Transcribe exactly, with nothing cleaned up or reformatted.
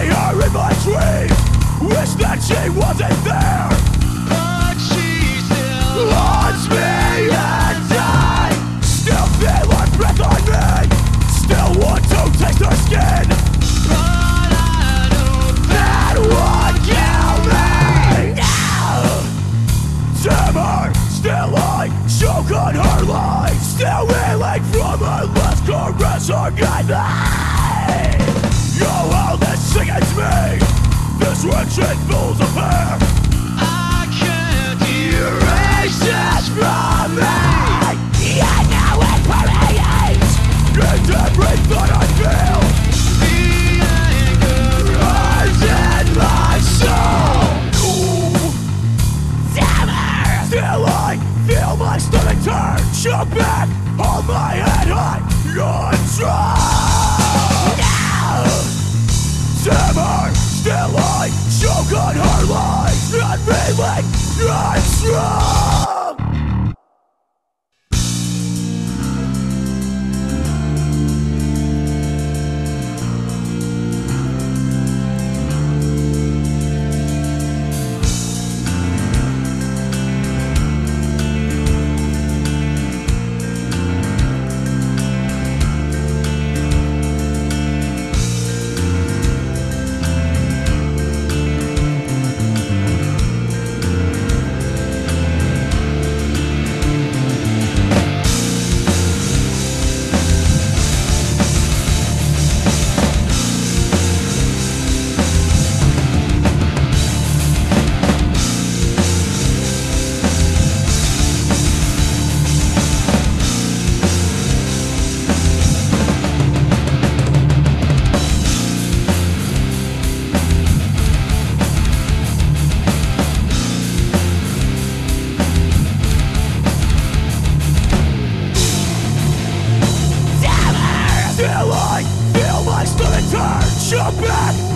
see her in my dreams. Wish that she wasn't there, but she still haunts me at night. Still feel her breath on me, still want to taste her skin, but I know that would kill me. No! Damn her, still I choke on her life, still reeling from her last caress or goodnight. Yo, how this sickens me, this wretched fool's affair. I can't Erase this from me. You know it permeates in every thought I feel. the anger Rise in my soul. Ooh. damn her. Still I feel my stomach turn, choke back, hold my head high, you're strong. Damn her, still I choke on her lies, not reeling, not strong. Still I feel my stomach turn, choke back,